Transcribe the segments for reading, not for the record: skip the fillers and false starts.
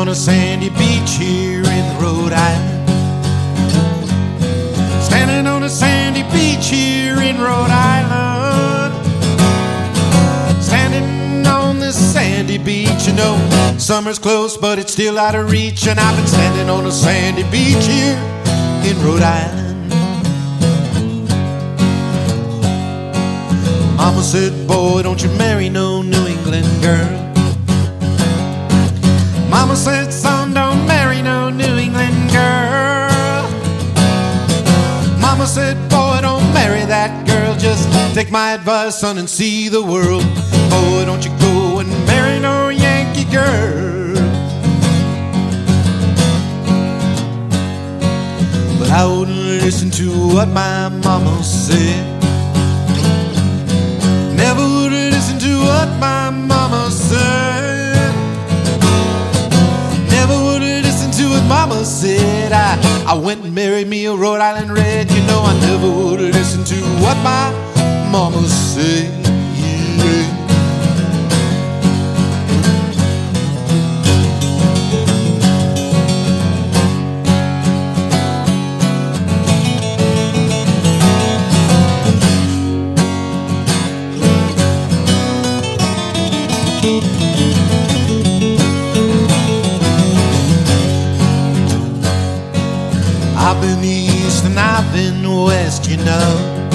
on a sandy beach here in Rhode Island. Standing on a sandy beach here in Rhode Island. Standing on this sandy beach, you know, summer's close but it's still out of reach. And I've been standing on a sandy beach here in Rhode Island. Mama said, boy, don't you marry no New England girl. Mama said, son, don't marry no New England girl. Mama said, boy, don't marry that girl. Just take my advice, son, and see the world. Boy, don't you go and marry no Yankee girl. But I wouldn't listen to what my mama said. Never would listen to what my mama said. Never would listen to what mama said. I went and married me a Rhode Island Red. You know, I never would listen to what my mama said. Yeah. I've been east and I've been west, you know.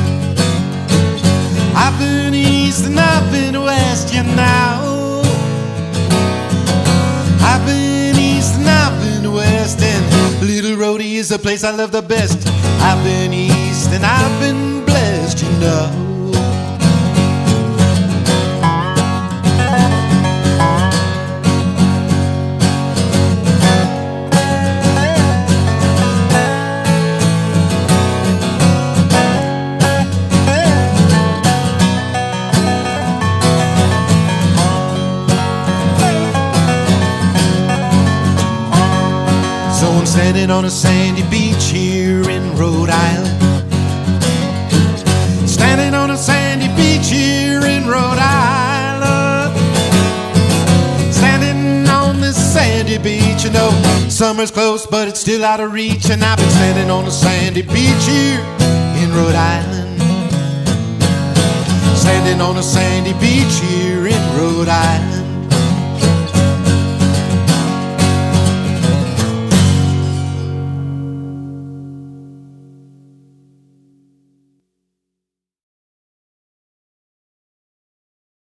I've been east and I've been west, you know. I've been east and I've been west, and Little Rhodey is the place I love the best. I've been east and I've been blessed, you know. So I'm standing on a sandy beach here in Rhode Island. Standing on a sandy beach here in Rhode Island. Standing on this sandy beach, you know, summer's close but it's still out of reach. And I've been standing on a sandy beach here in Rhode Island. Standing on a sandy beach here in Rhode Island.